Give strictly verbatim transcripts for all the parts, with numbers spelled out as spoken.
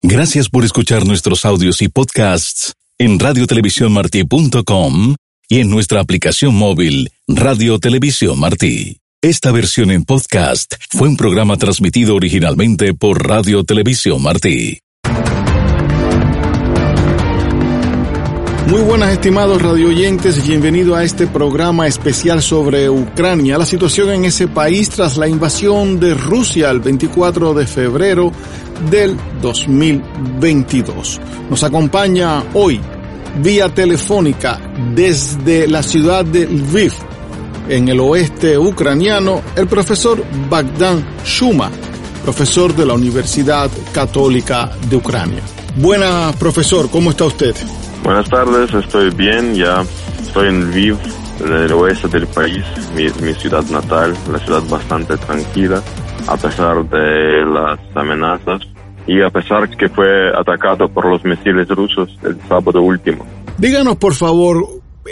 Gracias por escuchar nuestros audios y podcasts en radio televisión martí punto com y en nuestra aplicación móvil Radio Televisión Martí. Esta versión en podcast fue un programa transmitido originalmente por Radio Televisión Martí. Muy buenas, estimados radioyentes, y bienvenido a este programa especial sobre Ucrania, la situación en ese país tras la invasión de Rusia el veinticuatro de febrero del dos mil veintidós. Nos acompaña hoy, vía telefónica, desde la ciudad de Lviv, en el oeste ucraniano, el profesor Bogdan Shuma, profesor de la Universidad Católica de Ucrania. Buenas, profesor, ¿cómo está usted? Buenas tardes, estoy bien, ya estoy en Lviv, en el oeste del país, mi, mi ciudad natal, una ciudad bastante tranquila, a pesar de las amenazas y a pesar que fue atacado por los misiles rusos el sábado último. Díganos, por favor,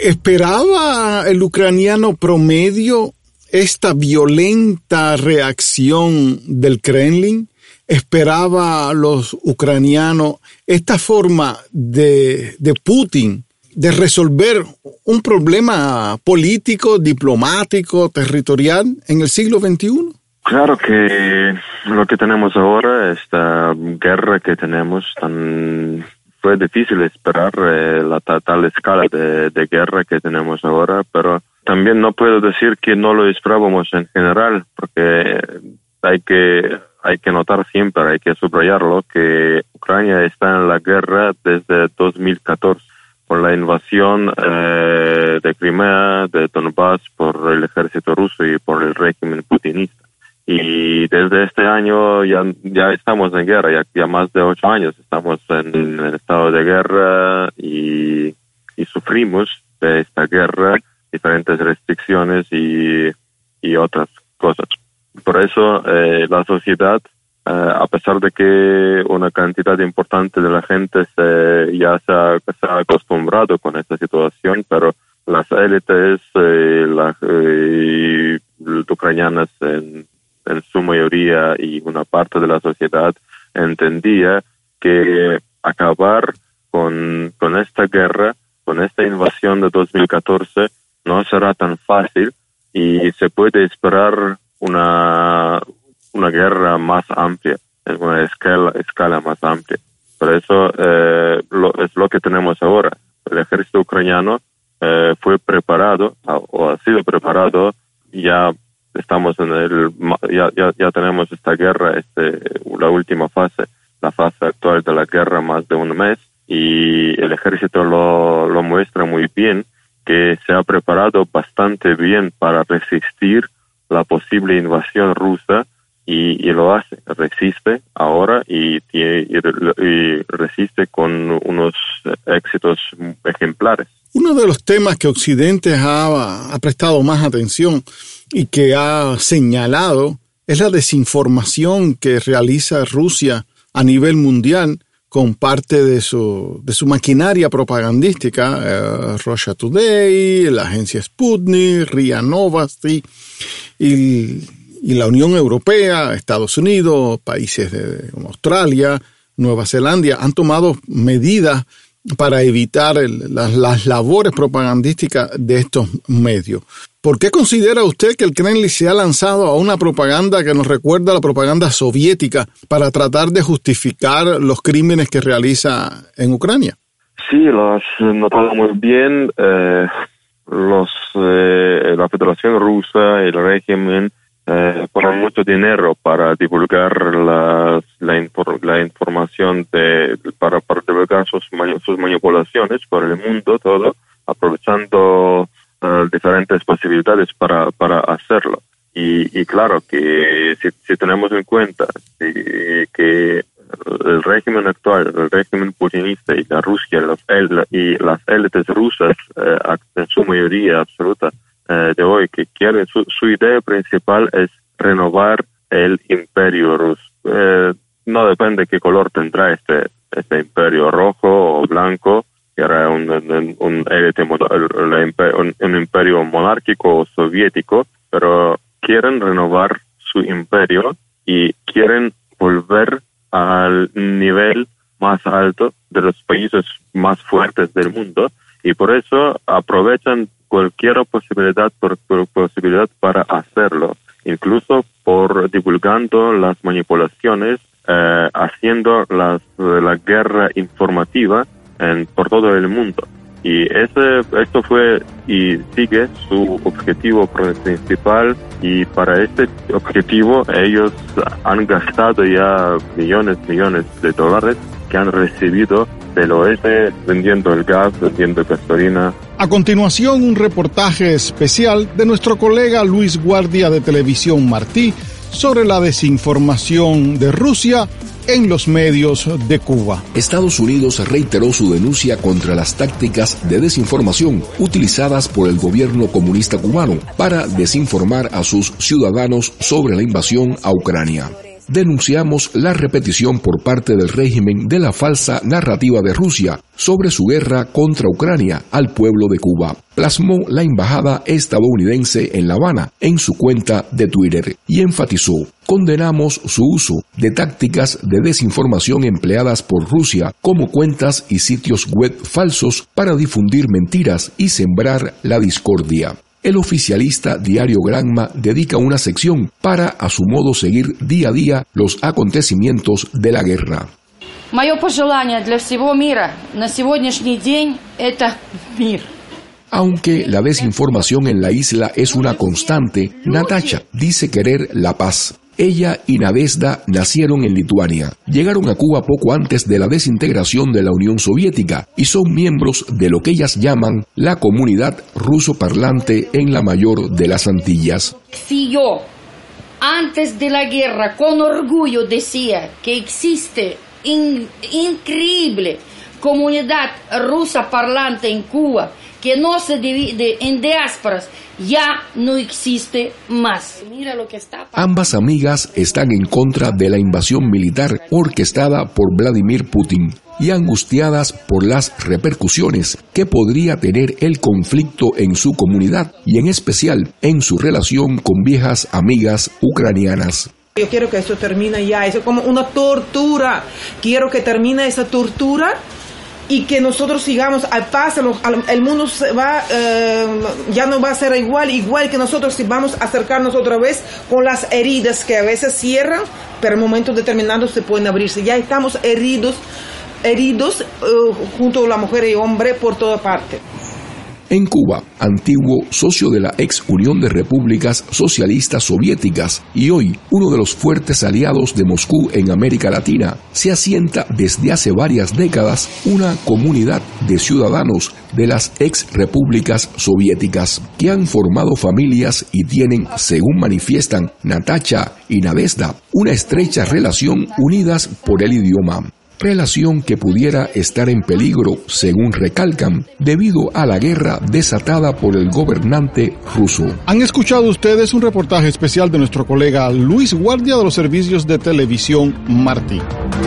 ¿esperaba el ucraniano promedio esta violenta reacción del Kremlin? ¿Esperaba los ucranianos esta forma de, de Putin de resolver un problema político, diplomático, territorial en el siglo veintiuno? Claro que lo que tenemos ahora, esta guerra que tenemos, tan fue difícil esperar eh, la ta, tal escala de, de guerra que tenemos ahora, pero también no puedo decir que no lo esperábamos en general, porque hay que hay que notar siempre, hay que subrayarlo, que Ucrania está en la guerra desde dos mil catorce, por la invasión eh, de Crimea, de Donbass, por el ejército ruso y por el régimen putinista. Y desde este año ya ya estamos en guerra, ya, ya más de ocho años estamos en, en estado de guerra y, y sufrimos de esta guerra, diferentes restricciones y, y otras cosas. Por eso eh, la sociedad, eh, a pesar de que una cantidad importante de la gente se, ya se ha, se ha acostumbrado con esta situación, pero las élites eh, la, eh, ucranianas en, en su mayoría y una parte de la sociedad entendía que acabar con, con esta guerra, con esta invasión de dos mil catorce, no será tan fácil y se puede esperar una una guerra más amplia, en una escala escala más amplia. Por eso eh, lo, es lo que tenemos ahora. El ejército ucraniano eh, fue preparado o ha sido preparado. Ya estamos en el ya ya, ya tenemos esta guerra, este la última fase, la fase actual de la guerra, más de un mes, y el ejército lo lo muestra muy bien, que se ha preparado bastante bien para resistir la posible invasión rusa y, y lo hace, resiste ahora y, y, y resiste con unos éxitos ejemplares. Uno de los temas que Occidente ha, ha prestado más atención y que ha señalado es la desinformación que realiza Rusia a nivel mundial con parte de su, de su maquinaria propagandística, eh, Russia Today, la agencia Sputnik, R I A Novosti y, y la Unión Europea, Estados Unidos, países de, como Australia, Nueva Zelanda, han tomado medidas para evitar el, las, las labores propagandísticas de estos medios. ¿Por qué considera usted que el Kremlin se ha lanzado a una propaganda que nos recuerda a la propaganda soviética para tratar de justificar los crímenes que realiza en Ucrania? Sí, lo has notado muy bien. Eh, los eh, la Federación Rusa, el régimen, eh, ponen mucho dinero para divulgar la, la, infor, la información, de para, para divulgar sus, sus manipulaciones por el mundo todo, aprovechando Uh, diferentes posibilidades para para hacerlo. Y, y claro que si, si tenemos en cuenta si, que el régimen actual, el régimen putinista y la Rusia los, el, y las élites rusas, eh, en su mayoría absoluta eh, de hoy, que quieren, su, su idea principal es renovar el imperio ruso. Eh, no depende qué color tendrá este, este imperio, rojo o blanco, que era un, un, un, un, un imperio monárquico o soviético, pero quieren renovar su imperio y quieren volver al nivel más alto, de los países más fuertes del mundo, y por eso aprovechan cualquier posibilidad, por, por posibilidad para hacerlo, incluso por divulgando las manipulaciones, eh, haciendo las, la guerra informativa en, por todo el mundo. Y ese, esto fue y sigue su objetivo principal, y para este objetivo ellos han gastado ya millones, millones de dólares que han recibido del oeste vendiendo el gas, vendiendo gasolina. A continuación, un reportaje especial de nuestro colega Luis Guardia de Televisión Martí sobre la desinformación de Rusia en los medios de Cuba. Estados Unidos reiteró su denuncia contra las tácticas de desinformación utilizadas por el gobierno comunista cubano para desinformar a sus ciudadanos sobre la invasión a Ucrania. Denunciamos la repetición por parte del régimen de la falsa narrativa de Rusia sobre su guerra contra Ucrania al pueblo de Cuba, plasmó la embajada estadounidense en La Habana en su cuenta de Twitter y enfatizó: condenamos su uso de tácticas de desinformación empleadas por Rusia como cuentas y sitios web falsos para difundir mentiras y sembrar la discordia. El oficialista Diario Granma dedica una sección para, a su modo, seguir día a día los acontecimientos de la guerra. Мое пожелание для всего мира на сегодняшний день – это мир. Aunque la desinformación en la isla es una constante, Natacha dice querer la paz. Ella y Nadezhda nacieron en Lituania, llegaron a Cuba poco antes de la desintegración de la Unión Soviética y son miembros de lo que ellas llaman la comunidad ruso-parlante en la mayor de las Antillas. Si yo, antes de la guerra, con orgullo decía que existe in, increíble comunidad rusa parlante en Cuba, que no se divide en diásporas, ya no existe más. Mira lo que está pasando. Ambas amigas están en contra de la invasión militar orquestada por Vladimir Putin y angustiadas por las repercusiones que podría tener el conflicto en su comunidad y en especial en su relación con viejas amigas ucranianas. Yo quiero que eso termine ya, eso es como una tortura. Quiero que termine esa tortura y que nosotros sigamos al paso, el mundo se va, eh, ya no va a ser igual, igual que nosotros si vamos a acercarnos otra vez con las heridas que a veces cierran, pero en momentos determinados se pueden abrirse. Ya estamos heridos, heridos uh, junto a la mujer y hombre por toda parte. En Cuba, antiguo socio de la ex Unión de Repúblicas Socialistas Soviéticas y hoy uno de los fuertes aliados de Moscú en América Latina, se asienta desde hace varias décadas una comunidad de ciudadanos de las ex repúblicas soviéticas que han formado familias y tienen, según manifiestan Natacha y Nadezhda, una estrecha relación unidas por el idioma. Relación que pudiera estar en peligro, según recalcan, debido a la guerra desatada por el gobernante ruso. Han escuchado ustedes un reportaje especial de nuestro colega Luis Guardia de los servicios de televisión Martí.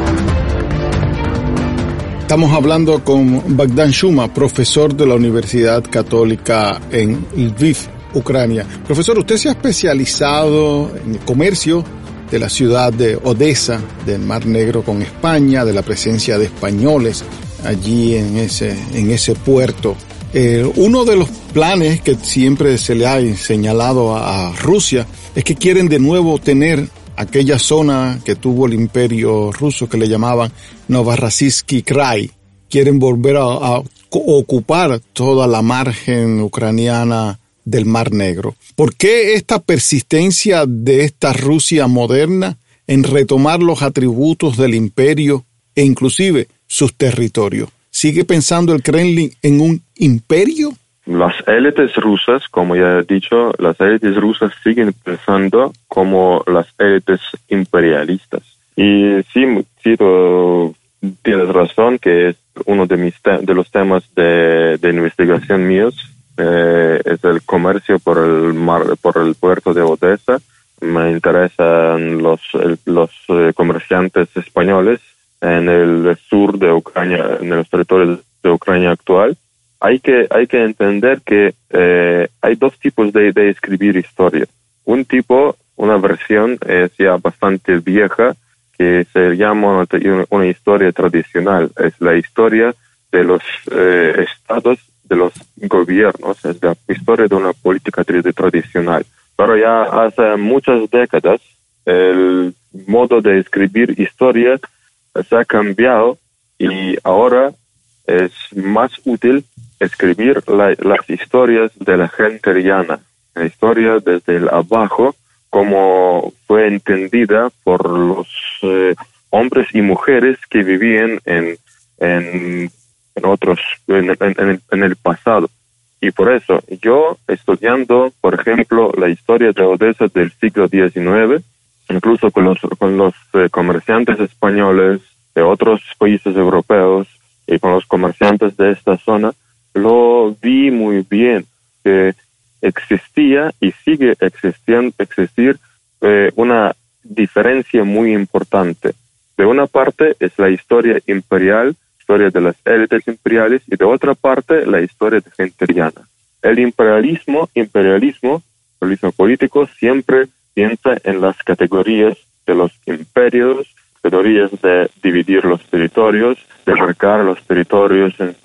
Estamos hablando con Bogdan Shuma, profesor de la Universidad Católica en Lviv, Ucrania. Profesor, usted se ha especializado en el comercio de la ciudad de Odessa, del Mar Negro con España, de la presencia de españoles allí en ese, en ese puerto. Eh, uno de los planes que siempre se le ha señalado a, a Rusia es que quieren de nuevo tener aquella zona que tuvo el imperio ruso que le llamaban Novorossiysk Krai. Quieren volver a, a ocupar toda la margen ucraniana del Mar Negro. ¿Por qué esta persistencia de esta Rusia moderna en retomar los atributos del imperio e inclusive sus territorios? ¿Sigue pensando el Kremlin en un imperio? Las élites rusas, como ya he dicho, las élites rusas siguen pensando como las élites imperialistas. Y sí, sí tú tienes razón que es uno de mis te- de los temas de, de investigación míos. Eh, es el comercio por el mar, por el puerto de Odessa. Me interesan los el, los eh, comerciantes españoles en el sur de Ucrania, en los territorios de Ucrania actual. Hay que hay que entender que eh, hay dos tipos de, de escribir historia. Un tipo, una versión es ya bastante vieja, que se llama una historia tradicional. Es la historia de los eh, estados, de los gobiernos, es la historia de una política tradicional. Pero ya hace muchas décadas el modo de escribir historia se ha cambiado y ahora es más útil escribir la, las historias de la gente llana, la historia desde el abajo, como fue entendida por los eh, hombres y mujeres que vivían en, en, en otros, en, en, en, el, en el pasado. Y por eso, yo estudiando, por ejemplo, la historia de Odesa del siglo diecinueve, incluso con los, con los eh, comerciantes españoles de otros países europeos y con los comerciantes de esta zona, lo vi muy bien, que existía y sigue existiendo, existir eh, una diferencia muy importante. De una parte es la historia imperial, historia de las élites imperiales, y de otra parte la historia de gente llana. El imperialismo, imperialismo, imperialismo político, siempre piensa en las categorías de los imperios, categorías de dividir los territorios, de marcar los territorios en,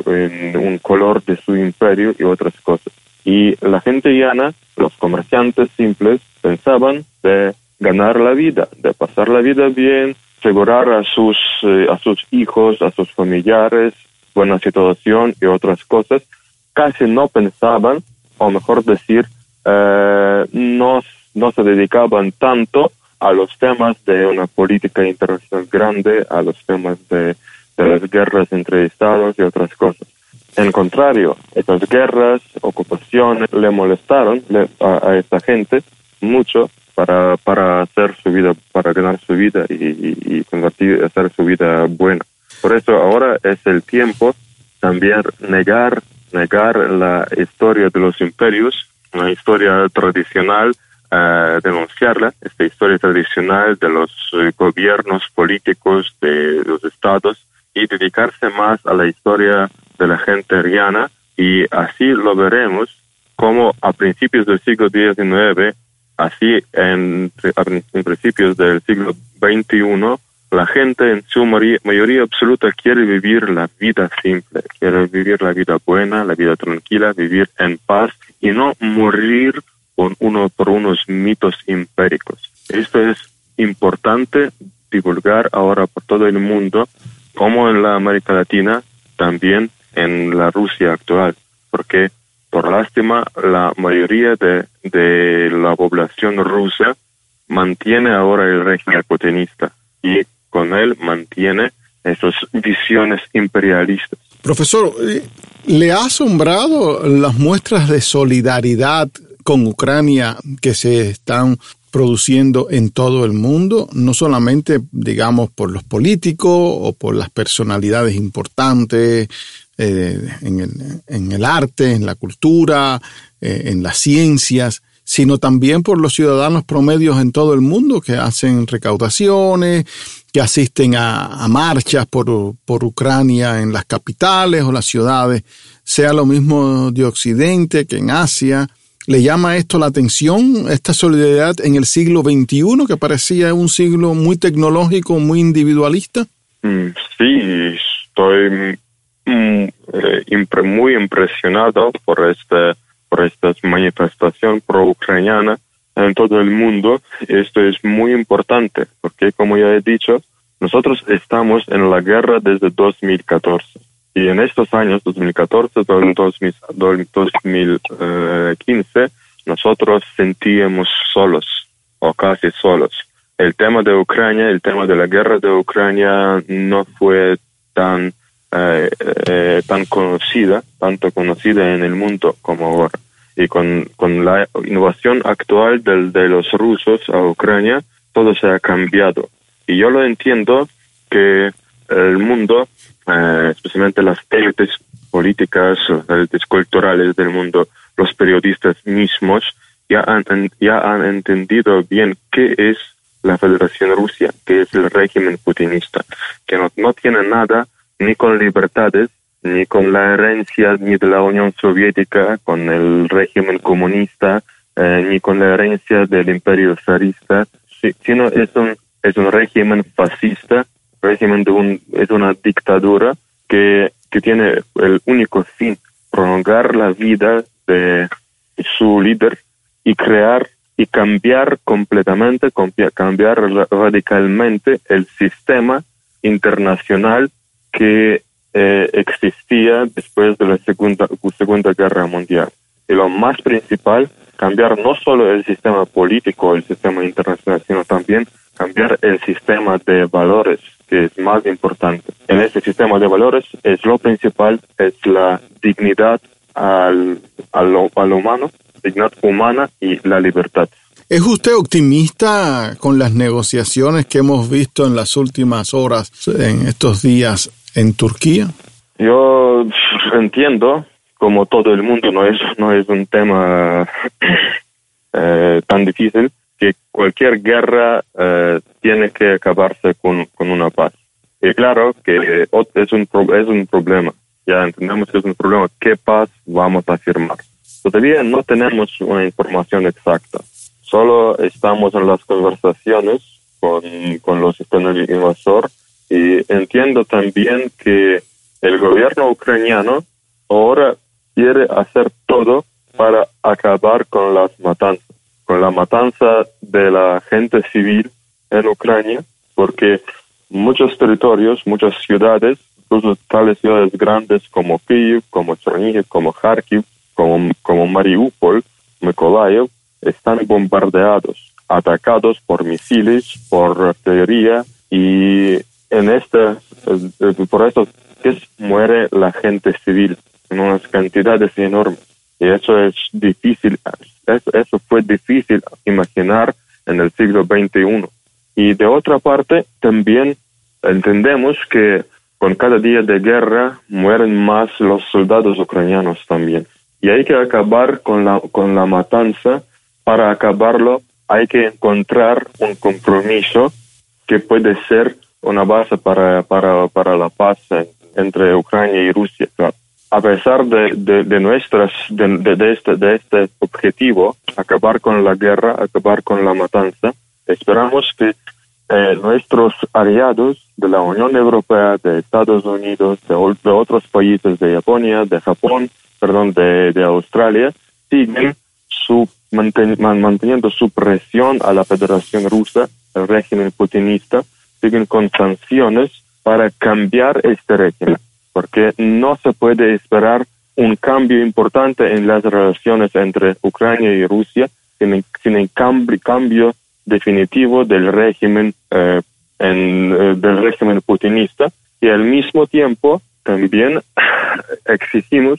en un color de su imperio y otras cosas. Y la gente llana, los comerciantes simples, pensaban de ganar la vida, de pasar la vida bien, asegurar a sus, eh, a sus hijos, a sus familiares, buena situación y otras cosas. Casi no pensaban, o mejor decir, eh, no, no se dedicaban tanto a los temas de una política internacional grande, a los temas de, de las guerras entre estados y otras cosas. En contrario, estas guerras, ocupaciones, le molestaron le, a, a esta gente mucho para, para hacer su vida, para ganar su vida y, y, y convertir, hacer su vida buena. Por eso ahora es el tiempo también negar, negar la historia de los imperios, una historia tradicional, Uh, denunciarla, esta historia tradicional de los uh, gobiernos políticos de los estados, y dedicarse más a la historia de la gente llana, y así lo veremos como a principios del siglo diecinueve, así en, en principios del siglo veintiuno, la gente en su mayoría absoluta quiere vivir la vida simple, quiere vivir la vida buena, la vida tranquila, vivir en paz y no morir Por, uno, por unos mitos impéricos. Esto es importante divulgar ahora por todo el mundo, como en la América Latina, también en la Rusia actual, porque por lástima la mayoría de, de la población rusa mantiene ahora el régimen putinista y con él mantiene esas visiones imperialistas. Profesor, ¿le ha asombrado las muestras de solidaridad con Ucrania que se están produciendo en todo el mundo, no solamente, digamos, por los políticos o por las personalidades importantes eh, en, el, en el arte, en la cultura, eh, en las ciencias, sino también por los ciudadanos promedios en todo el mundo que hacen recaudaciones, que asisten a, a marchas por, por Ucrania en las capitales o las ciudades, sea lo mismo de Occidente que en Asia? ¿Le llama esto la atención, esta solidaridad en el siglo veintiuno, que parecía un siglo muy tecnológico, muy individualista? Mm, sí, estoy mm, eh, impre, muy impresionado por, este, por esta manifestación pro-ucraniana en todo el mundo. Esto es muy importante, porque como ya he dicho, nosotros estamos en la guerra desde dos mil catorce. Y en estos años, dos mil catorce, dos mil quince, nosotros sentíamos solos, o casi solos. El tema de Ucrania, el tema de la guerra de Ucrania no fue tan, eh, eh, tan conocida, tanto conocida en el mundo como ahora. Y con, con la innovación actual de, de los rusos a Ucrania, todo se ha cambiado. Y yo lo entiendo que el mundo, eh, especialmente las élites políticas, las élites culturales del mundo, los periodistas mismos, ya han, ya han entendido bien qué es la Federación Rusia, qué es el régimen putinista, que no, no tiene nada ni con libertades, ni con la herencia ni de la Unión Soviética, con el régimen comunista, eh, ni con la herencia del imperio zarista, sino es un es un régimen fascista, régimen de un, es una dictadura que, que tiene el único fin, prolongar la vida de su líder y crear y cambiar completamente, cambiar radicalmente el sistema internacional que eh, existía después de la segunda, segunda Guerra Mundial. Y lo más principal, cambiar no solo el sistema político, el sistema internacional, sino también cambiar el sistema de valores, que es más importante. En este sistema de valores es lo principal, es la dignidad al, al, al humano, dignidad humana y la libertad. ¿Es usted optimista con las negociaciones que hemos visto en las últimas horas, en estos días en Turquía? Yo entiendo, como todo el mundo, no es, no es un tema eh, tan difícil, que cualquier guerra eh, tiene que acabarse con, con una paz. Y claro que es un, es un problema, ya entendemos que es un problema, ¿qué paz vamos a firmar? Todavía no tenemos una información exacta. Solo estamos en las conversaciones con, con, los, con el invasor y entiendo también que el gobierno ucraniano ahora quiere hacer todo para acabar con las matanzas, con la matanza de la gente civil en Ucrania, porque muchos territorios, muchas ciudades, incluso tales ciudades grandes como Kyiv, como Chernihiv, como Kharkiv, como, como Mariupol, Mykolaiv, están bombardeados, atacados por misiles, por artillería, y en esta, por eso es, muere la gente civil en unas cantidades enormes. Y eso es difícil, eso, eso fue difícil imaginar en el siglo veintiuno. Y de otra parte, también entendemos que con cada día de guerra mueren más los soldados ucranianos también. Y hay que acabar con la, con la matanza. Para acabarlo hay que encontrar un compromiso que puede ser una base para, para, para la paz entre Ucrania y Rusia. A pesar de, de, de nuestras, de, de, de, este, de este objetivo, acabar con la guerra, acabar con la matanza, esperamos que eh, nuestros aliados de la Unión Europea, de Estados Unidos, de, de otros países, de Japonia, de Japón, perdón, de, de Australia, siguen su manteniendo su presión a la Federación Rusa, el régimen putinista, siguen con sanciones para cambiar este régimen, porque no se puede esperar un cambio importante en las relaciones entre Ucrania y Rusia sin, sin el cambio, cambio definitivo del régimen eh, en, eh, del régimen putinista, y al mismo tiempo también exigimos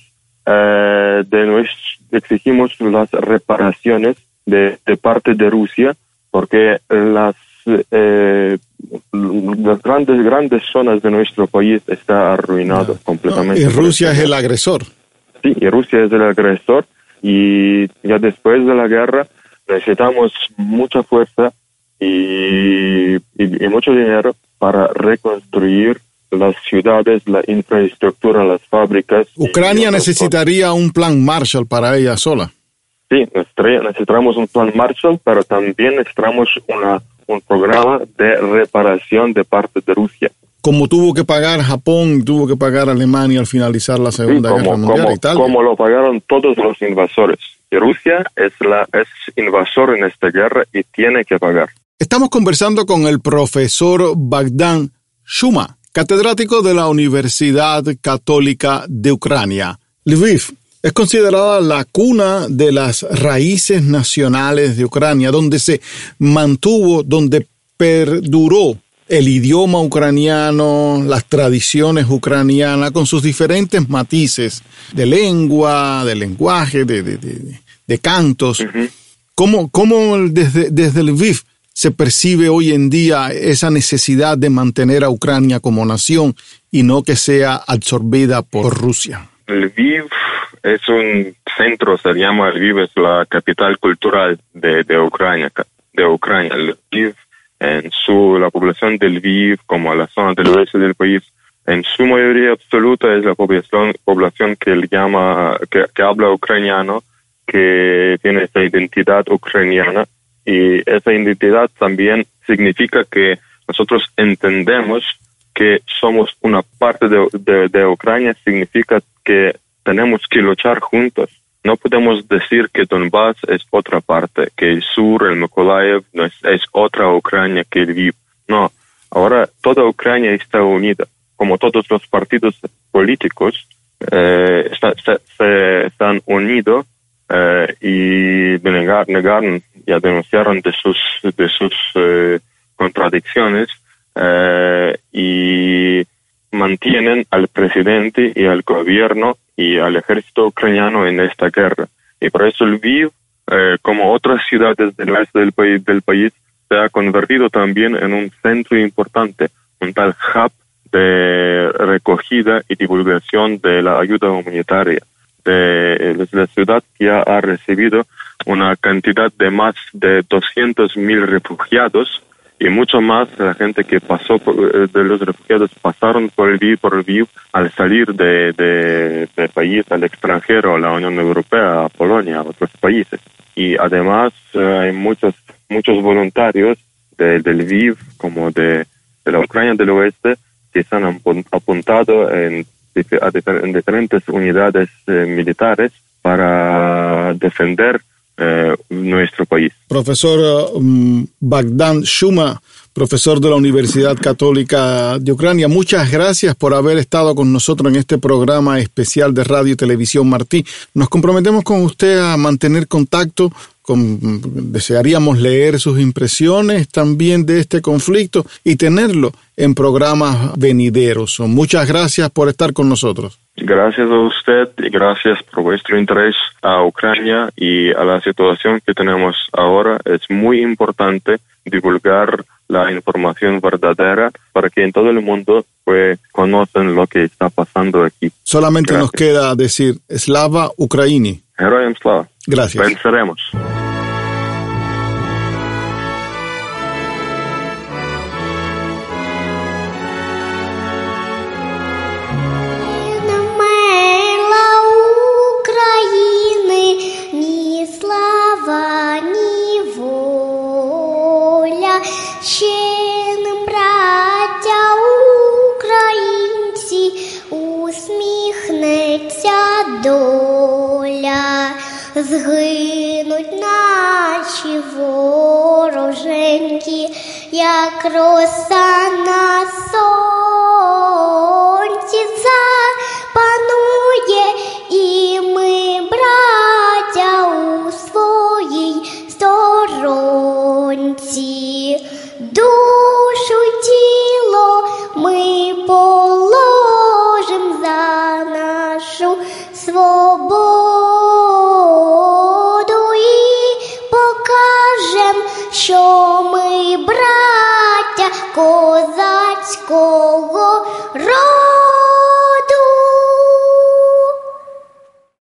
eh, de nuestro exigimos las reparaciones de, de parte de Rusia, porque las, eh, las grandes grandes zonas de nuestro país está arruinado no, completamente. No, y Rusia es el agresor. Sí, y Rusia es el agresor, y ya después de la guerra necesitamos mucha fuerza y, y, y mucho dinero para reconstruir las ciudades, la infraestructura, las fábricas. Ucrania necesitaría cosas. Un plan Marshall para ella sola. Sí, necesitamos un plan Marshall, pero también necesitamos una, un programa de reparación de parte de Rusia. Como tuvo que pagar Japón, tuvo que pagar Alemania al finalizar la Segunda sí, como, Guerra Mundial. Como, Italia. Como lo pagaron todos los invasores. Y Rusia es, la, es invasor en esta guerra y tiene que pagar. Estamos conversando con el profesor Bagdan Shuma, catedrático de la Universidad Católica de Ucrania. Lviv es considerada la cuna de las raíces nacionales de Ucrania, donde se mantuvo, donde perduró el idioma ucraniano, las tradiciones ucranianas, con sus diferentes matices de lengua, de lenguaje, de, de, de, de cantos. Uh-huh. ¿Cómo, cómo desde, desde Lviv se percibe hoy en día esa necesidad de mantener a Ucrania como nación y no que sea absorbida por Rusia? Lviv es un centro, se llama Lviv, es la capital cultural de, de Ucrania, de Ucrania. Lviv, en su, la población de Lviv, como la zona del oeste del país, en su mayoría absoluta es la población, población que le llama, que, que habla ucraniano, que tiene esta identidad ucraniana. Y esa identidad también significa que nosotros entendemos que somos una parte de, de, de Ucrania, significa que tenemos que luchar juntos. No podemos decir que Donbass es otra parte, que el sur, el Mykolaiv, no es, es otra Ucrania que Lviv. No, ahora toda Ucrania está unida, como todos los partidos políticos eh, está, se, se están unidos eh, y negar, negaron, ya denunciaron de sus, de sus eh, contradicciones eh, y mantienen al presidente y al gobierno y al ejército ucraniano en esta guerra. Y por eso Lviv, eh, como otras ciudades del oeste del país, del país, se ha convertido también en un centro importante, un tal hub de recogida y divulgación de la ayuda humanitaria. De, de la ciudad ya ha recibido una cantidad de más de doscientos mil refugiados, y mucho más la gente que pasó por, de los refugiados pasaron por el Lviv, por el Lviv al salir de, de, de país al extranjero, a la Unión Europea, a Polonia, a otros países. Y además eh, hay muchos muchos voluntarios de, de Lviv, como de, de la Ucrania del Oeste, que se han apuntado en, en diferentes unidades eh, militares para defender Eh, nuestro país. Profesor um, Bogdan Shuma, profesor de la Universidad Católica de Ucrania, muchas gracias por haber estado con nosotros en este programa especial de Radio y Televisión Martí. Nos comprometemos con usted a mantener contacto, con, desearíamos leer sus impresiones también de este conflicto y tenerlo en programas venideros. Muchas gracias por estar con nosotros. Gracias a usted y gracias por vuestro interés a Ucrania y a la situación que tenemos ahora. Es muy importante divulgar la información verdadera para que en todo el mundo pues, conozcan lo que está pasando aquí. Solamente gracias. Nos queda decir Slava Ukraini. Heroyam Slava. Gracias. Venceremos. Ще нам, браття українці, усміхнеться доля, згинуть наші вороженьки, як роса на сонці запанує, і ми, браття, у своїй сторонці. Душу й тіло ми положим за нашу свободу і покажем, що ми браття козацького роду.